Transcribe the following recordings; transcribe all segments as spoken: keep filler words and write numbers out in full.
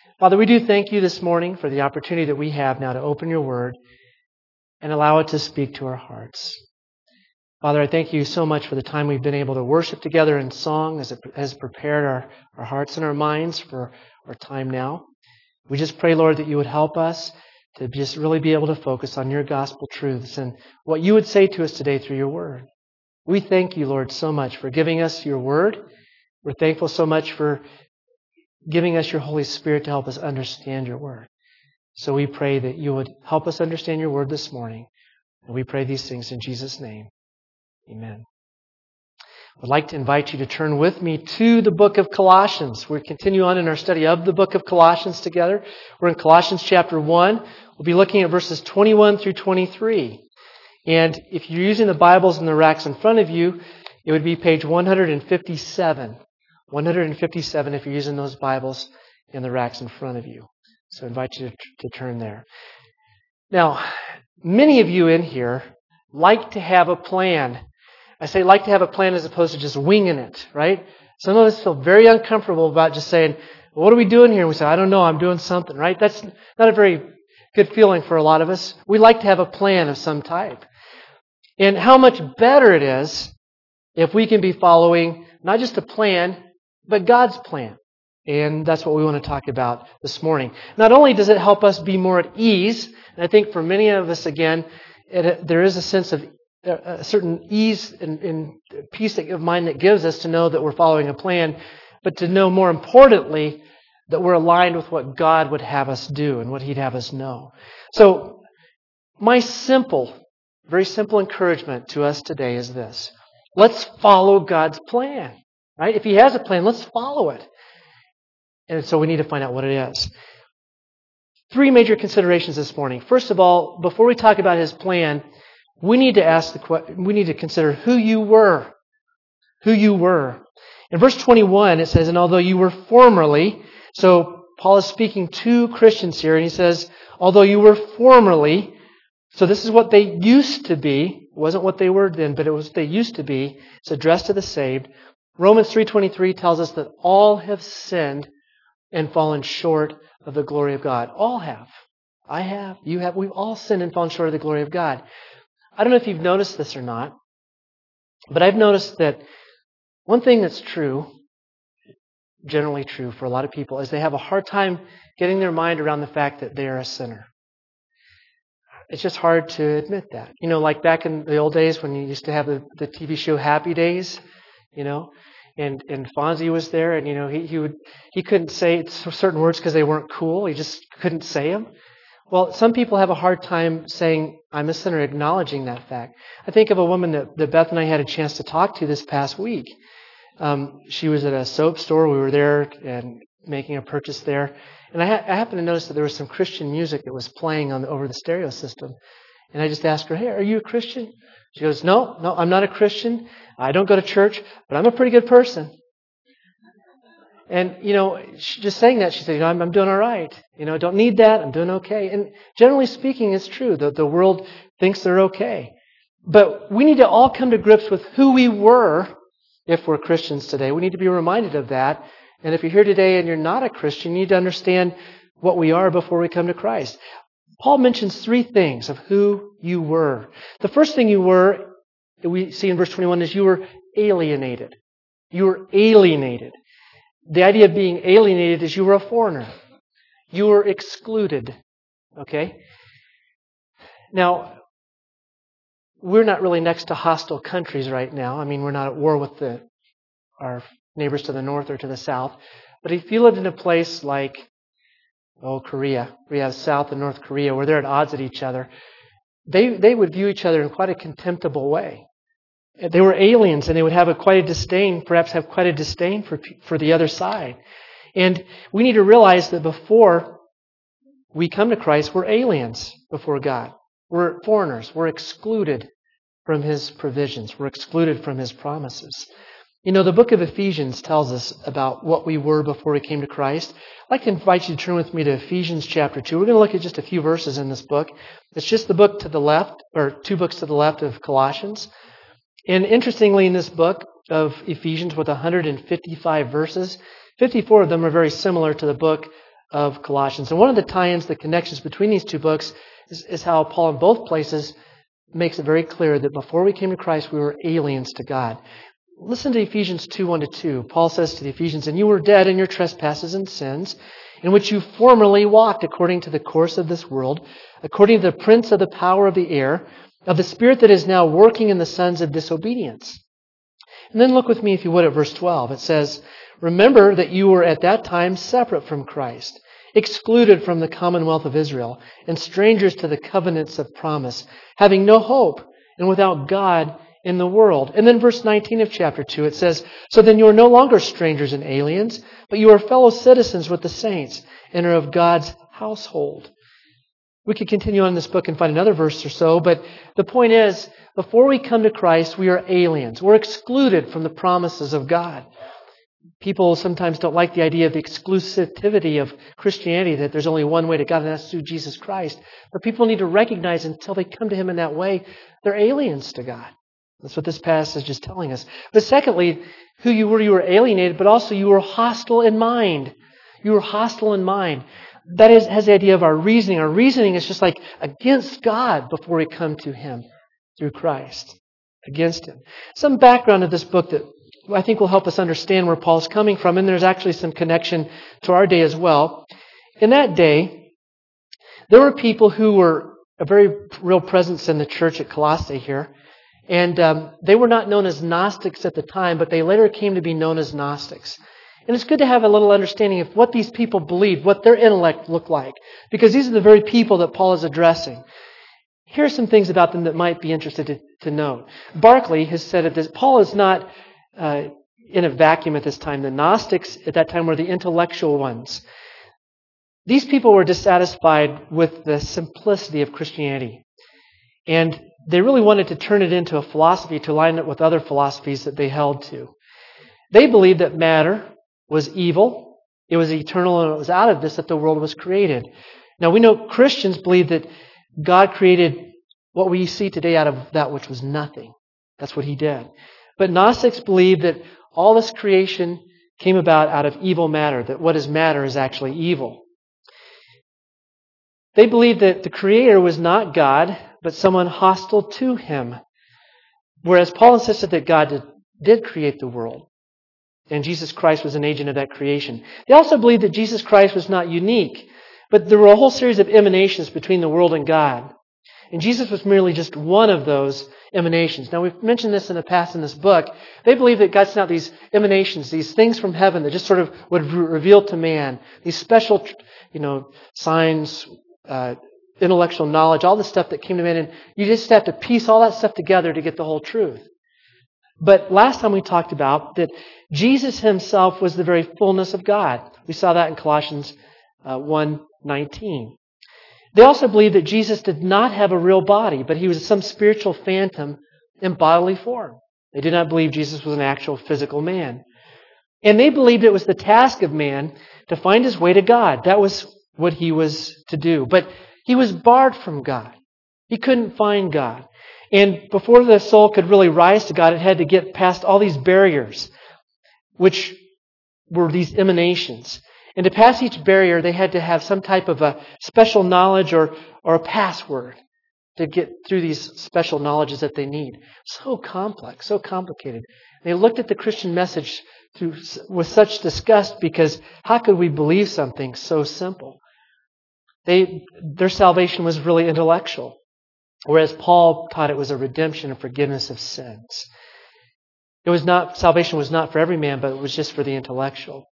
Father, we do thank you this morning for the opportunity that we have now to open your word and allow it to speak to our hearts. Father, I thank you so much for the time we've been able to worship together in song as it has prepared our, our hearts and our minds for our time now. We just pray, Lord, that you would help us to just really be able to focus on your gospel truths and what you would say to us today through your word. We thank you, Lord, so much for giving us your word. We're thankful so much for giving us your Holy Spirit to help us understand your word. So we pray that you would help us understand your word this morning. And we pray these things in Jesus' name. Amen. I'd like to invite you to turn with me to the book of Colossians. We continue on in our study of the book of Colossians together. We're in Colossians chapter one. We'll be looking at verses twenty-one through twenty-three. And if you're using the Bibles in the racks in front of you, it would be page one fifty-seven. one fifty-seven if you're using those Bibles in the racks in front of you. So I invite you to, to turn there. Now, many of you in here like to have a plan. I say like to have a plan as opposed to just winging it, right? Some of us feel very uncomfortable about just saying, well, what are we doing here? And we say, I don't know, I'm doing something, right? That's not a very good feeling for a lot of us. We like to have a plan of some type. And how much better it is if we can be following not just a plan, but God's plan. And that's what we want to talk about this morning. Not only does it help us be more at ease, and I think for many of us, again, it, there is a sense of a certain ease and, and peace of mind that gives us to know that we're following a plan, but to know more importantly that we're aligned with what God would have us do and what He'd have us know. So my simple, very simple encouragement to us today is this. Let's follow God's plan. Right? If He has a plan, let's follow it. And so we need to find out what it is. Three major considerations this morning. First of all, before we talk about His plan, we need to ask the question, we need to consider who you were. Who you were. In verse twenty-one, it says, and although you were formerly, so Paul is speaking to Christians here, and he says, although you were formerly, so this is what they used to be. It wasn't what they were then, but it was what they used to be. It's addressed to the saved. Romans three twenty-three tells us that all have sinned and fallen short of the glory of God. All have. I have. You have. We've all sinned and fallen short of the glory of God. I don't know if you've noticed this or not, but I've noticed that one thing that's true, generally true for a lot of people, is they have a hard time getting their mind around the fact that they are a sinner. It's just hard to admit that. You know, like back in the old days when you used to have the, the T V show Happy Days, you know, and, and Fonzie was there, and, you know, he, he would he couldn't say certain words because they weren't cool. He just couldn't say them. Well, some people have a hard time saying, I'm a sinner, acknowledging that fact. I think of a woman that, that Beth and I had a chance to talk to this past week. Um, she was at a soap store. We were there and making a purchase there. And I, ha- I happened to notice that there was some Christian music that was playing on the, over the stereo system. And I just asked her, hey, are you a Christian? She goes, no, no, I'm not a Christian. I don't go to church, but I'm a pretty good person. And, you know, she, just saying that, she said, you know, I'm, I'm doing all right. You know, I don't need that. I'm doing okay. And generally speaking, it's true. The, the world thinks they're okay. But we need to all come to grips with who we were if we're Christians today. We need to be reminded of that. And if you're here today and you're not a Christian, you need to understand what we are before we come to Christ. Paul mentions three things of who you were. The first thing you were, that we see in verse twenty-one, is you were alienated. You were alienated. The idea of being alienated is you were a foreigner. You were excluded. Okay? Now, we're not really next to hostile countries right now. I mean, we're not at war with the, our neighbors to the north or to the south. But if you lived in a place like, oh, Korea, we have South and North Korea, where they're at odds at each other, they they would view each other in quite a contemptible way. They were aliens, and they would have a quite a disdain, perhaps have quite a disdain for for the other side. And we need to realize that before we come to Christ, we're aliens before God. We're foreigners. We're excluded from His provisions. We're excluded from His promises. You know, the book of Ephesians tells us about what we were before we came to Christ. I'd like to invite you to turn with me to Ephesians chapter two. We're going to look at just a few verses in this book. It's just the book to the left, or two books to the left of Colossians. And interestingly, in this book of Ephesians with one hundred fifty-five verses, fifty-four of them are very similar to the book of Colossians. And one of the tie-ins, the connections between these two books is, is how Paul in both places makes it very clear that before we came to Christ, we were aliens to God. Listen to Ephesians two, one to two. Paul says to the Ephesians, "And you were dead in your trespasses and sins, in which you formerly walked according to the course of this world, according to the prince of the power of the air, of the spirit that is now working in the sons of disobedience." And then look with me, if you would, at verse twelve. It says, "Remember that you were at that time separate from Christ, excluded from the commonwealth of Israel, and strangers to the covenants of promise, having no hope and without God in the world." And then verse nineteen of chapter two, it says, "So then you are no longer strangers and aliens, but you are fellow citizens with the saints and are of God's household." We could continue on in this book and find another verse or so, but the point is, before we come to Christ, we are aliens. We're excluded from the promises of God. People sometimes don't like the idea of the exclusivity of Christianity, that there's only one way to God, and that's through Jesus Christ. But people need to recognize until they come to Him in that way, they're aliens to God. That's what this passage is telling us. But secondly, who you were, you were alienated, but also you were hostile in mind. You were hostile in mind. That is, has the idea of our reasoning. Our reasoning is just like against God before we come to Him through Christ. Against Him. Some background of this book that I think will help us understand where Paul's coming from, and there's actually some connection to our day as well. In that day, there were people who were a very real presence in the church at Colossae here, and um, they were not known as Gnostics at the time, but they later came to be known as Gnostics. And it's good to have a little understanding of what these people believed, what their intellect looked like, because these are the very people that Paul is addressing. Here are some things about them that might be interested to, to know. Barclay has said that this, Paul is not uh, in a vacuum at this time. The Gnostics at that time were the intellectual ones. These people were dissatisfied with the simplicity of Christianity. And they really wanted to turn it into a philosophy to line it with other philosophies that they held to. They believed that matter was evil, it was eternal, and it was out of this that the world was created. Now we know Christians believe that God created what we see today out of that which was nothing. That's what He did. But Gnostics believe that all this creation came about out of evil matter, that what is matter is actually evil. They believed that the Creator was not God, but someone hostile to Him. Whereas Paul insisted that God did, did create the world, and Jesus Christ was an agent of that creation. They also believed that Jesus Christ was not unique, but there were a whole series of emanations between the world and God. And Jesus was merely just one of those emanations. Now, we've mentioned this in the past in this book. They believe that God sent out these emanations, these things from heaven that just sort of would re- reveal to man these special, you know, signs, uh, intellectual knowledge, all the stuff that came to man. And you just have to piece all that stuff together to get the whole truth. But last time we talked about that Jesus Himself was the very fullness of God. We saw that in Colossians uh, one nineteen. They also believed that Jesus did not have a real body, but He was some spiritual phantom in bodily form. They did not believe Jesus was an actual physical man. And they believed it was the task of man to find his way to God. That was what he was to do. But he was barred from God. He couldn't find God. And before the soul could really rise to God, it had to get past all these barriers, which were these emanations. And to pass each barrier, they had to have some type of a special knowledge or, or a password to get through these special knowledges that they need. So complex, so complicated. They looked at the Christian message through, with such disgust because how could we believe something so simple? They, their salvation was really intellectual, whereas Paul taught it was a redemption and forgiveness of sins. It was not, salvation was not for every man, but it was just for the intellectual.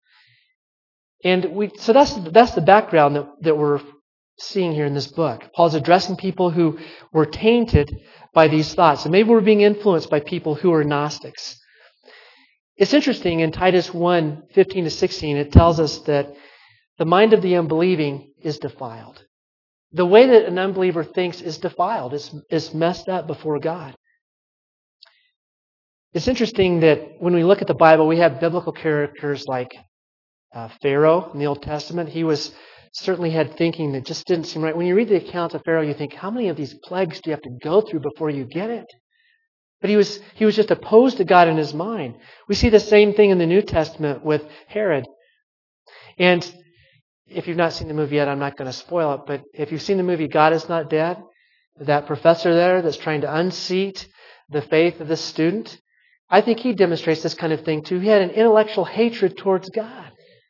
And we, so that's, that's the background that, that we're seeing here in this book. Paul's addressing people who were tainted by these thoughts. And maybe we're being influenced by people who are Gnostics. It's interesting, in Titus one, fifteen to sixteen, it tells us that the mind of the unbelieving is defiled. The way that an unbeliever thinks is defiled. It's, it's messed up before God. It's interesting that when we look at the Bible, we have biblical characters like Uh, Pharaoh in the Old Testament. He was certainly had thinking that just didn't seem right. When you read the accounts of Pharaoh, you think, how many of these plagues do you have to go through before you get it? But he was he was just opposed to God in his mind. We see the same thing in the New Testament with Herod. And if you've not seen the movie yet, I'm not going to spoil it, but if you've seen the movie God Is Not Dead, that professor there that's trying to unseat the faith of this student, I think he demonstrates this kind of thing too. He had an intellectual hatred towards God.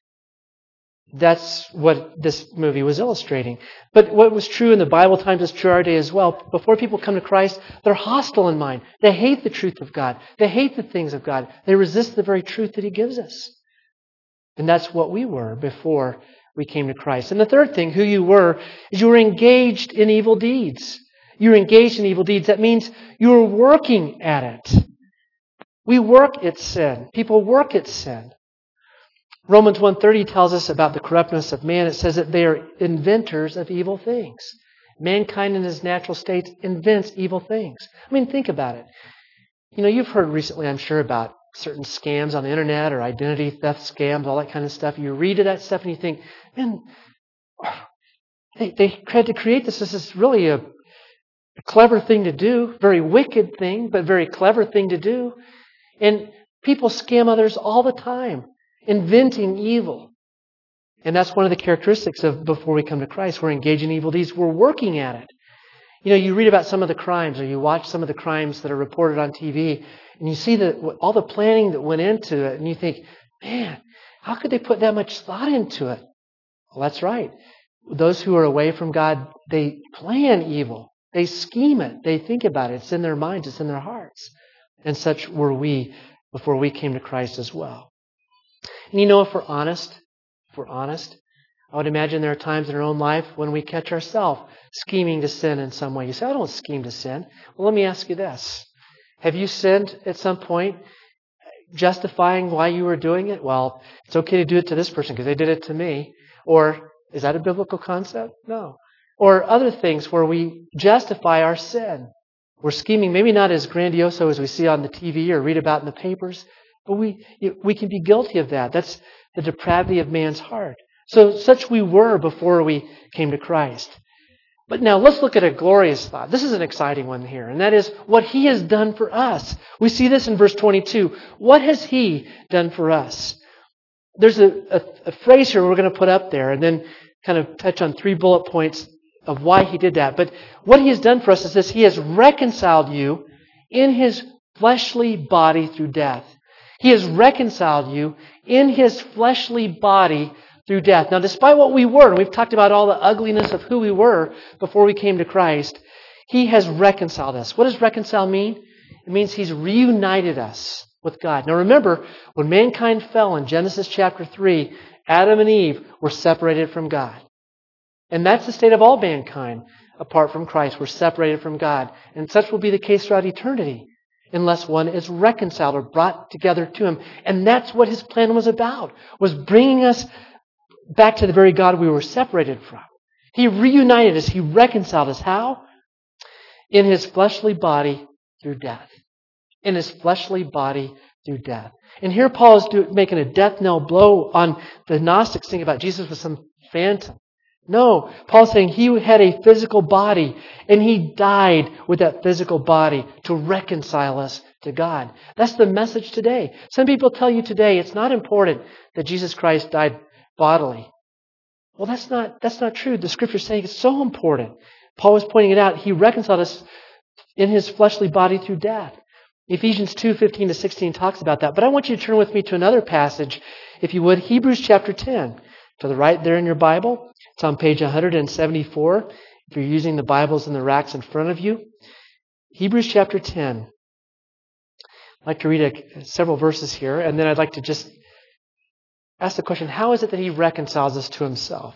That's what this movie was illustrating. But what was true in the Bible times is true our day as well. Before people come to Christ, they're hostile in mind. They hate the truth of God. They hate the things of God. They resist the very truth that He gives us. And that's what we were before we came to Christ. And the third thing, who you were, is you were engaged in evil deeds. You were engaged in evil deeds. That means you were working at it. We work at sin. People work at sin. Romans one thirty tells us about the corruptness of man. It says that they are inventors of evil things. Mankind in his natural state invents evil things. I mean, think about it. You know, you've heard recently, I'm sure, about certain scams on the internet or identity theft scams, all that kind of stuff. You read of that stuff and you think, man, they, they had to create this. This is really a, a clever thing to do, very wicked thing, but very clever thing to do. And people scam others all the time, inventing evil. And that's one of the characteristics of before we come to Christ. We're engaged in evil deeds. We're working at it. You know, you read about some of the crimes or you watch some of the crimes that are reported on T V and you see the, all the planning that went into it and you think, man, how could they put that much thought into it? Well, that's right. Those who are away from God, they plan evil. They scheme it. They think about it. It's in their minds. It's in their hearts. And such were we before we came to Christ as well. And you know, if we're honest, if we're honest, I would imagine there are times in our own life when we catch ourselves scheming to sin in some way. You say, I don't scheme to sin. Well, let me ask you this. Have you sinned at some point, justifying why you were doing it? Well, it's okay to do it to this person because they did it to me. Or is that a biblical concept? No. Or other things where we justify our sin. We're scheming, maybe not as grandioso as we see on the T V or read about in the papers, but we we can be guilty of that. That's the depravity of man's heart. So such we were before we came to Christ. But now let's look at a glorious thought. This is an exciting one here, and that is what He has done for us. We see this in verse twenty-two. What has He done for us? There's a, a, a phrase here we're going to put up there and then kind of touch on three bullet points of why He did that. But what He has done for us is this. He has reconciled you in His fleshly body through death. He has reconciled you in His fleshly body through death. Now, despite what we were, and we've talked about all the ugliness of who we were before we came to Christ, He has reconciled us. What does reconcile mean? It means He's reunited us with God. Now remember, when mankind fell in Genesis chapter three, Adam and Eve were separated from God. And that's the state of all mankind apart from Christ. We're separated from God. And such will be the case throughout eternity unless one is reconciled or brought together to Him. And that's what His plan was about, was bringing us back to the very God we were separated from. He reunited us. He reconciled us. How? In His fleshly body through death. In His fleshly body through death. And here Paul is do, making a death knell blow on the Gnostics thinking about Jesus was some phantom. No, Paul's saying He had a physical body and He died with that physical body to reconcile us to God. That's the message today. Some people tell you today it's not important that Jesus Christ died bodily. Well, that's not, that's not true. The Scripture is saying it's so important. Paul was pointing it out. He reconciled us in His fleshly body through death. Ephesians two fifteen to sixteen talks about that. But I want you to turn with me to another passage, if you would, Hebrews chapter ten. To the right there in your Bible. It's on page one seventy-four. If you're using the Bibles in the racks in front of you. Hebrews chapter ten. I'd like to read a, several verses here, and then I'd like to just ask the question, how is it that He reconciles us to Himself?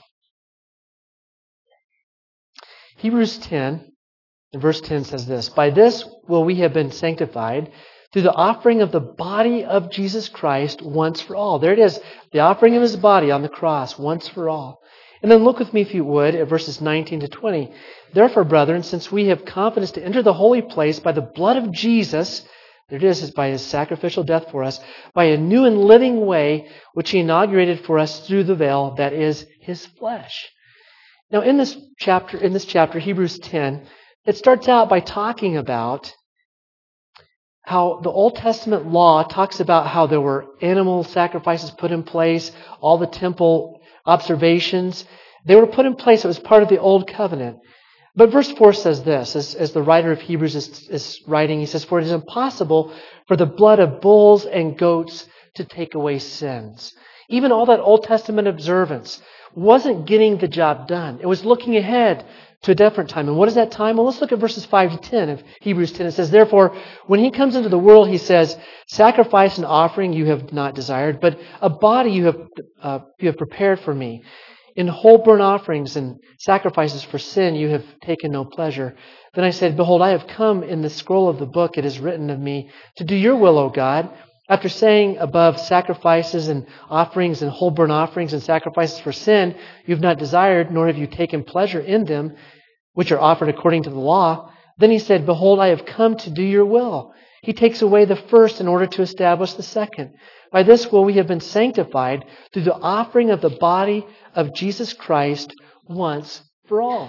Hebrews ten, and verse ten says this, By this will we have been sanctified through the offering of the body of Jesus Christ once for all. There it is, the offering of His body on the cross once for all. And then look with me, if you would, at verses nineteen to twenty. Therefore, brethren, since we have confidence to enter the holy place by the blood of Jesus, there it is, is by His sacrificial death for us, by a new and living way which He inaugurated for us through the veil, that is His flesh. Now, in this chapter, in this chapter, Hebrews ten, it starts out by talking about how the Old Testament law talks about how there were animal sacrifices put in place, all the temple observations. They were put in place. It was part of the old covenant. But verse four says this, as, as the writer of Hebrews is, is writing, he says, "For it is impossible for the blood of bulls and goats to take away sins." Even all that Old Testament observance wasn't getting the job done. It was looking ahead to a different time. And what is that time? Well, let's look at verses five to ten of Hebrews ten. It says, "Therefore, when He comes into the world," he says, "sacrifice and offering you have not desired, but a body you have, uh, you have prepared for me. In whole burnt offerings and sacrifices for sin you have taken no pleasure. Then I said, Behold, I have come. In the scroll of the book it is written of me, to do your will, O God. After saying above, sacrifices and offerings and whole burnt offerings and sacrifices for sin you have not desired, nor have you taken pleasure in them, which are offered according to the law. Then He said, Behold, I have come to do your will." He takes away the first in order to establish the second. "By this will we have been sanctified through the offering of the body of Jesus Christ once for all."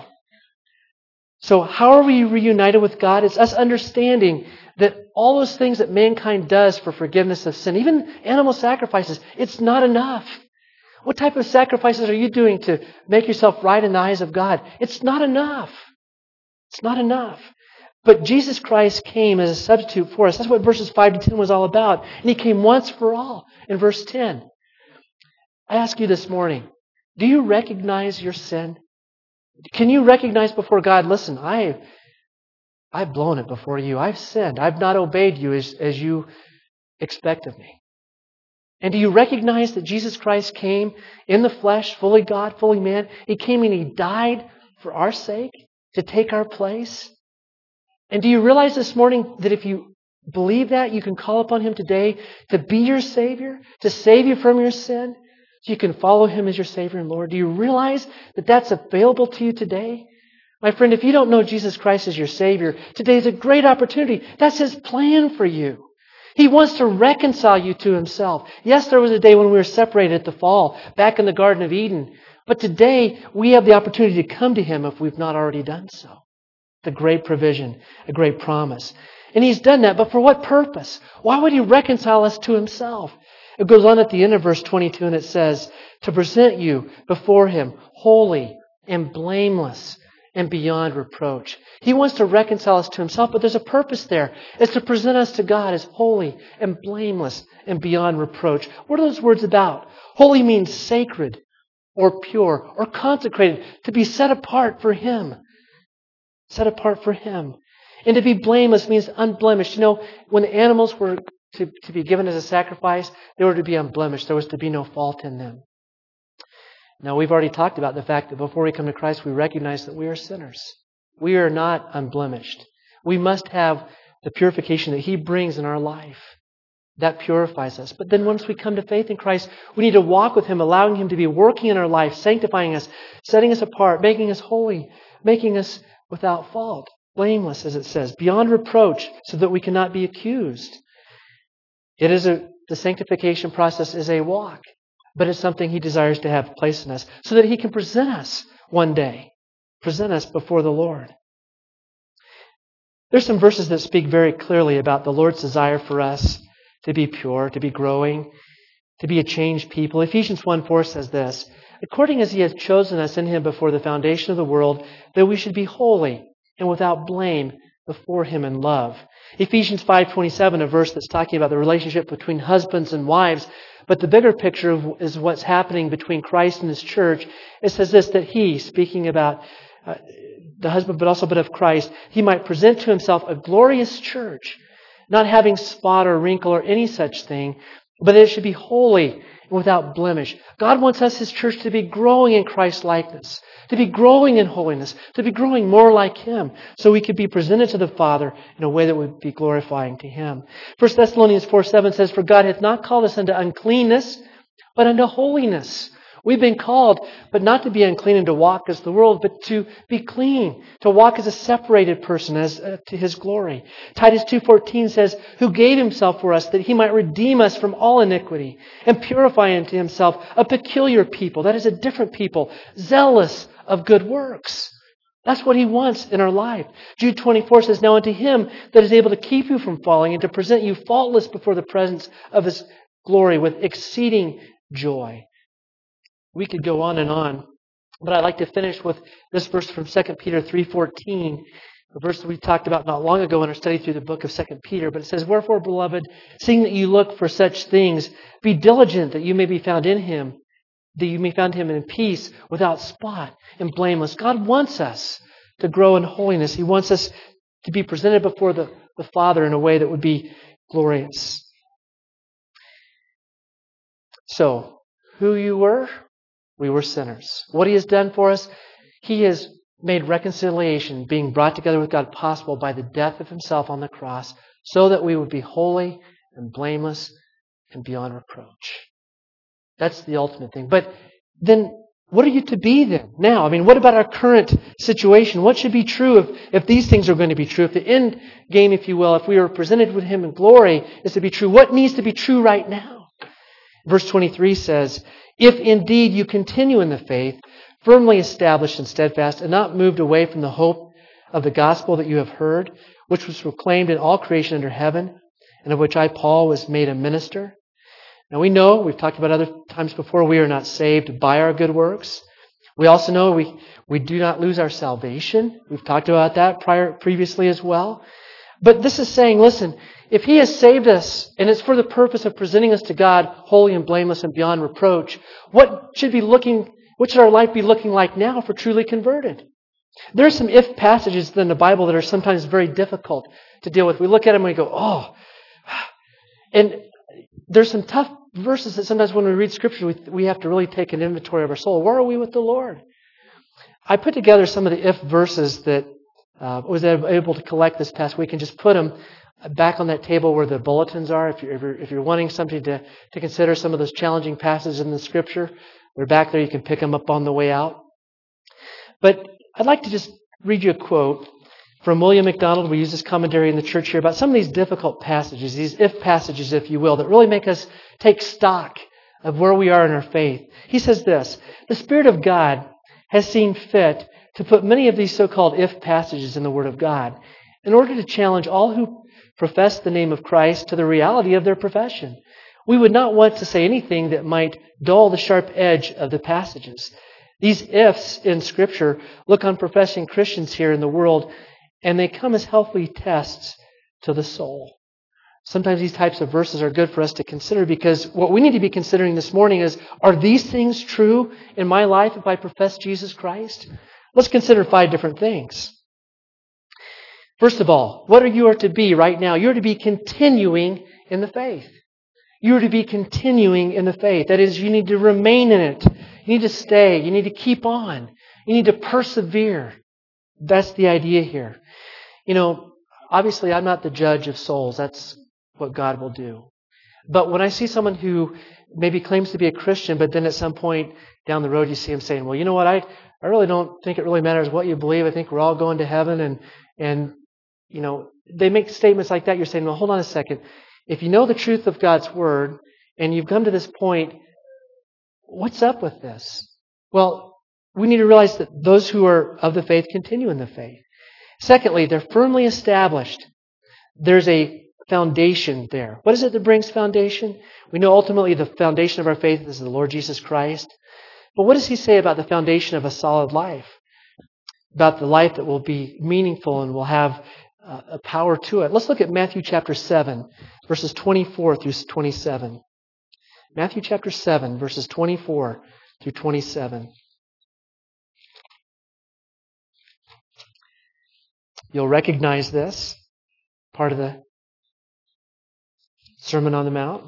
So how are we reunited with God? It's us understanding that all those things that mankind does for forgiveness of sin, even animal sacrifices, it's not enough. What type of sacrifices are you doing to make yourself right in the eyes of God? It's not enough. It's not enough. But Jesus Christ came as a substitute for us. That's what verses five to ten was all about. And He came once for all in verse ten. I ask you this morning, do you recognize your sin? Can you recognize before God, listen, I, I've blown it before you. I've sinned. I've not obeyed you as, as you expect of me. And do you recognize that Jesus Christ came in the flesh, fully God, fully man? He came and He died for our sake to take our place. And do you realize this morning that if you believe that, you can call upon Him today to be your Savior, to save you from your sin, so you can follow Him as your Savior and Lord? Do you realize that that's available to you today? My friend, if you don't know Jesus Christ as your Savior, today is a great opportunity. That's His plan for you. He wants to reconcile you to Himself. Yes, there was a day when we were separated at the fall, back in the Garden of Eden. But today, we have the opportunity to come to Him if we've not already done so. It's a great provision, a great promise. And He's done that, but for what purpose? Why would He reconcile us to Himself? It goes on at the end of verse twenty-two and it says, to present you before Him holy and blameless and beyond reproach. He wants to reconcile us to Himself, but there's a purpose there. It's to present us to God as holy and blameless and beyond reproach. What are those words about? Holy means sacred or pure or consecrated, to be set apart for Him. Set apart for Him. And to be blameless means unblemished. You know, when the animals were to, to be given as a sacrifice, they were to be unblemished. There was to be no fault in them. Now, we've already talked about the fact that before we come to Christ, we recognize that we are sinners. We are not unblemished. We must have the purification that He brings in our life. That purifies us. But then once we come to faith in Christ, we need to walk with Him, allowing Him to be working in our life, sanctifying us, setting us apart, making us holy, making us without fault, blameless, as it says, beyond reproach, so that we cannot be accused. It is a, the sanctification process is a walk, but it's something He desires to have place in us so that He can present us one day, present us before the Lord. There's some verses that speak very clearly about the Lord's desire for us to be pure, to be growing, to be a changed people. Ephesians one four says this, according as He has chosen us in Him before the foundation of the world, that we should be holy and without blame before Him in love. Ephesians five twenty-seven, a verse that's talking about the relationship between husbands and wives, but the bigger picture of, is what's happening between Christ and His church. It says this, that He, speaking about uh, the husband, but also but of Christ, He might present to Himself a glorious church, not having spot or wrinkle or any such thing, but it should be holy and without blemish. God wants us, His church, to be growing in Christ's likeness, to be growing in holiness, to be growing more like Him, so we could be presented to the Father in a way that would be glorifying to Him. First Thessalonians four seven says, for God hath not called us unto uncleanness, but unto holiness. We've been called, but not to be unclean and to walk as the world, but to be clean, to walk as a separated person as uh, to His glory. Titus two fourteen says, who gave Himself for us that He might redeem us from all iniquity and purify unto Himself a peculiar people, that is a different people, zealous of good works. That's what He wants in our life. Jude twenty-four says, now unto Him that is able to keep you from falling and to present you faultless before the presence of His glory with exceeding joy. we could go on and on. But I'd like to finish with this verse from Second Peter three fourteen, the verse that we talked about not long ago in our study through the book of Second Peter. But it says, "Wherefore, beloved, seeing that you look for such things, be diligent that you may be found in Him, that you may find Him in peace, without spot and blameless." God wants us to grow in holiness. He wants us to be presented before the, the Father in a way that would be glorious. So, who you were? We were sinners. What He has done for us, He has made reconciliation, being brought together with God, possible by the death of Himself on the cross, so that we would be holy and blameless and beyond reproach. That's the ultimate thing. But then, what are you to be then? Now, I mean, what about our current situation? What should be true if, if these things are going to be true? If the end game, if you will, if we are presented with Him in glory, is to be true, what needs to be true right now? Verse twenty-three says, "If indeed you continue in the faith, firmly established and steadfast, and not moved away from the hope of the gospel that you have heard, which was proclaimed in all creation under heaven, and of which I, Paul, was made a minister." Now we know, we've talked about other times before, we are not saved by our good works. We also know we, we do not lose our salvation. We've talked about that prior previously as well. But this is saying, listen, if He has saved us, and it's for the purpose of presenting us to God holy and blameless and beyond reproach, what should be looking, what should our life be looking like now for truly converted? There are some if passages in the Bible that are sometimes very difficult to deal with. We look at them and we go, oh. And there's some tough verses that sometimes when we read Scripture, we, we have to really take an inventory of our soul. Where are we with the Lord? I put together some of the if verses that uh, was able to collect this past week and just put them back on that table where the bulletins are. If you're, if you're, if you're wanting something to, to consider some of those challenging passages in the Scripture, they're back there. You can pick them up on the way out. But I'd like to just read you a quote from William MacDonald. We use this commentary in the church here about some of these difficult passages, these if passages, if you will, that really make us take stock of where we are in our faith. He says this: "The Spirit of God has seen fit to put many of these so-called if passages in the Word of God in order to challenge all who profess the name of Christ to the reality of their profession. We would not want to say anything that might dull the sharp edge of the passages. These ifs in Scripture look on professing Christians here in the world, and they come as healthy tests to the soul." Sometimes these types of verses are good for us to consider, because what we need to be considering this morning is, are these things true in my life if I profess Jesus Christ? Let's consider five different things. First of all, what are you are to be right now? You are to be continuing in the faith. You are to be continuing in the faith. That is, you need to remain in it. You need to stay. You need to keep on. You need to persevere. That's the idea here. You know, obviously I'm not the judge of souls. That's what God will do. But when I see someone who maybe claims to be a Christian, but then at some point down the road you see him saying, well, you know what, I, I really don't think it really matters what you believe. I think we're all going to heaven. And, and, you know, they make statements like that. You're saying, well, hold on a second. If you know the truth of God's Word and you've come to this point, what's up with this? Well, we need to realize that those who are of the faith continue in the faith. Secondly, they're firmly established. There's a foundation there. What is it that brings foundation? We know ultimately the foundation of our faith is the Lord Jesus Christ. But what does He say about the foundation of a solid life? About the life that will be meaningful and will have uh, a power to it. Let's look at Matthew chapter seven, verses twenty-four through twenty-seven. Matthew chapter seven, verses twenty-four through twenty-seven. You'll recognize this, part of the Sermon on the Mount.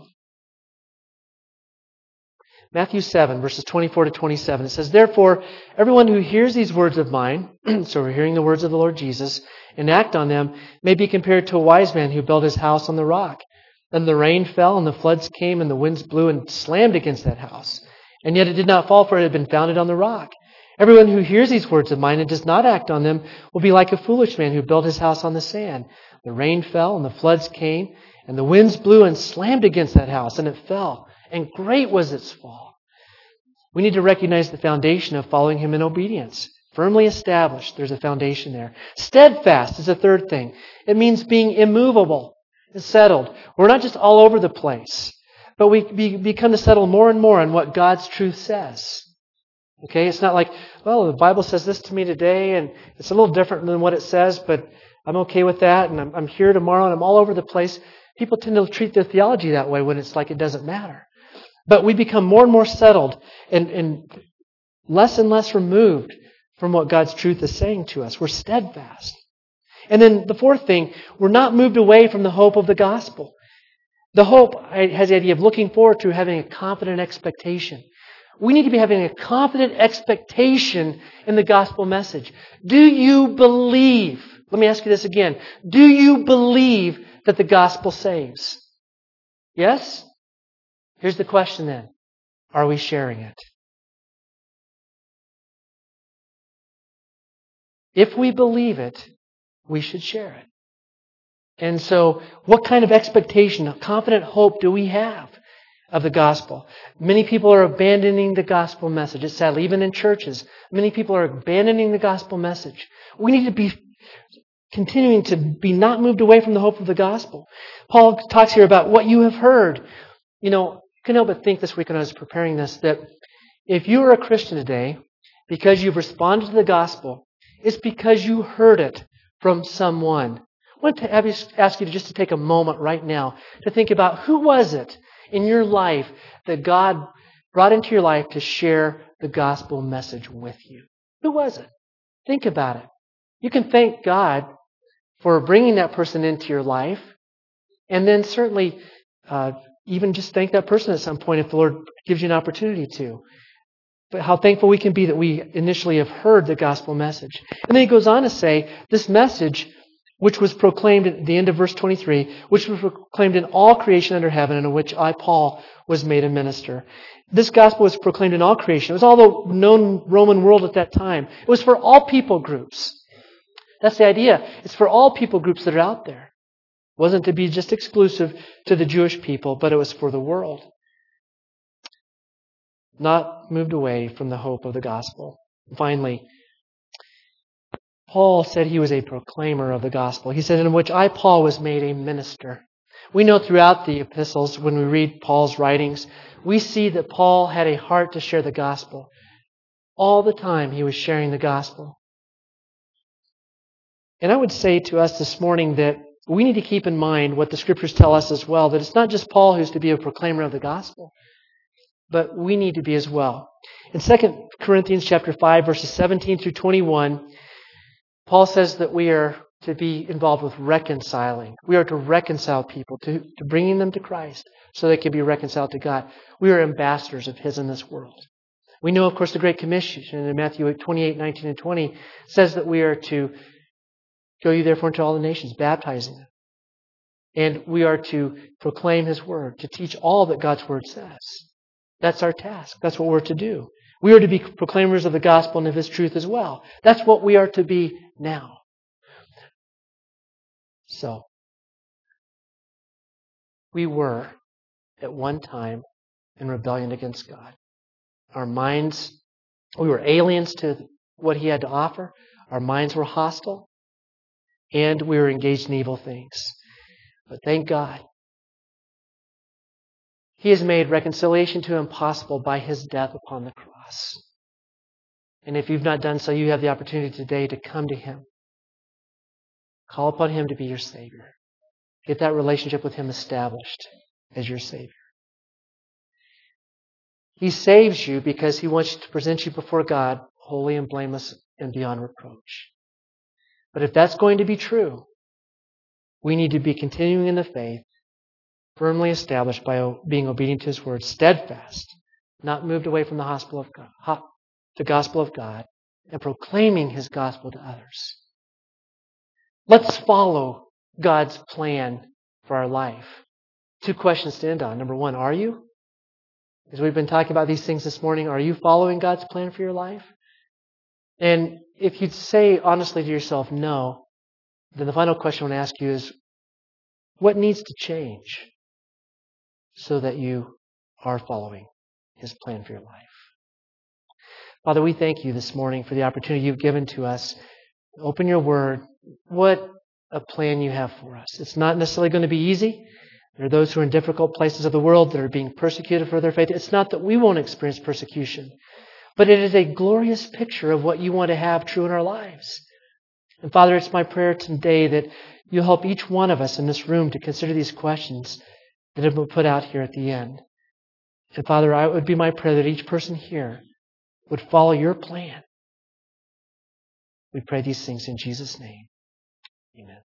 Matthew seven, verses twenty-four to twenty-seven. It says, "Therefore, everyone who hears these words of mine," so we're hearing the words of the Lord Jesus, "and act on them, may be compared to a wise man who built his house on the rock. Then the rain fell, and the floods came, and the winds blew and slammed against that house. And yet it did not fall, for it had been founded on the rock. Everyone who hears these words of mine and does not act on them will be like a foolish man who built his house on the sand. The rain fell, and the floods came, and the winds blew and slammed against that house, and it fell. And great was its fall." We need to recognize the foundation of following Him in obedience. Firmly established. There's a foundation there. Steadfast is a third thing. It means being immovable and settled. We're not just all over the place, but we be, become to settle more and more on what God's truth says. Okay? It's not like, well, the Bible says this to me today, and it's a little different than what it says, but I'm okay with that, and I'm, I'm here tomorrow, and I'm all over the place. People tend to treat their theology that way when it's like it doesn't matter. But we become more and more settled and, and less and less removed from what God's truth is saying to us. We're steadfast. And then the fourth thing, we're not moved away from the hope of the gospel. The hope has the idea of looking forward to having a confident expectation. We need to be having a confident expectation in the gospel message. Do you believe? Let me ask you this again. Do you believe that the gospel saves? Yes? Here's the question then. Are we sharing it? If we believe it, we should share it. And so, what kind of expectation, a confident hope do we have of the gospel? Many people are abandoning the gospel message. It's sad, even in churches, many people are abandoning the gospel message. We need to be continuing to be not moved away from the hope of the gospel. Paul talks here about what you have heard. You know, I couldn't help but think this week when I was preparing this, that if you are a Christian today, because you've responded to the gospel, it's because you heard it from someone. I want to have you, ask you to just to take a moment right now to think about who was it in your life that God brought into your life to share the gospel message with you. Who was it? Think about it. You can thank God for bringing that person into your life, and then certainly uh, even just thank that person at some point if the Lord gives you an opportunity to. But how thankful we can be that we initially have heard the gospel message. And then he goes on to say, this message, which was proclaimed at the end of verse twenty-three, which was proclaimed in all creation under heaven, and in which I, Paul, was made a minister. This gospel was proclaimed in all creation. It was all the known Roman world at that time. It was for all people groups. That's the idea. It's for all people groups that are out there. It wasn't to be just exclusive to the Jewish people, but it was for the world. Not moved away from the hope of the gospel. Finally, Paul said he was a proclaimer of the gospel. He said, in which I, Paul, was made a minister. We know throughout the epistles, when we read Paul's writings, we see that Paul had a heart to share the gospel. All the time he was sharing the gospel. And I would say to us this morning that we need to keep in mind what the Scriptures tell us as well, that it's not just Paul who's to be a proclaimer of the gospel, but we need to be as well. In Second Corinthians chapter five, verses seventeen through twenty-one, Paul says that we are to be involved with reconciling. We are to reconcile people, to, to bringing them to Christ so they can be reconciled to God. We are ambassadors of His in this world. We know, of course, the Great Commission in Matthew twenty-eight, nineteen, and twenty says that we are to go ye therefore into all the nations, baptizing them. And we are to proclaim His Word, to teach all that God's Word says. That's our task. That's what we're to do. We are to be proclaimers of the gospel and of His truth as well. That's what we are to be now. So, we were at one time in rebellion against God. Our minds, we were aliens to what He had to offer. Our minds were hostile. And we were engaged in evil things. But thank God, He has made reconciliation to Him possible by His death upon the cross. And if you've not done so, you have the opportunity today to come to Him. Call upon Him to be your Savior. Get that relationship with Him established as your Savior. He saves you because He wants to present you before God holy and blameless and beyond reproach. But if that's going to be true, we need to be continuing in the faith, firmly established by being obedient to His Word, steadfast, not moved away from the gospel of God, the gospel of God, and proclaiming His gospel to others. Let's follow God's plan for our life. Two questions to end on. Number one, are you? As we've been talking about these things this morning, are you following God's plan for your life? And if you'd say honestly to yourself, no, then the final question I want to ask you is, what needs to change so that you are following His plan for your life? Father, we thank You this morning for the opportunity You've given to us. Open Your Word. What a plan You have for us. It's not necessarily going to be easy. There are those who are in difficult places of the world that are being persecuted for their faith. It's not that we won't experience persecution. but it is a glorious picture of what you want to have true in our lives. And Father, it's my prayer today that you'll help each one of us in this room to consider these questions that have been put out here at the end. And Father, it would be my prayer that each person here would follow your plan. We pray these things in Jesus' name. Amen.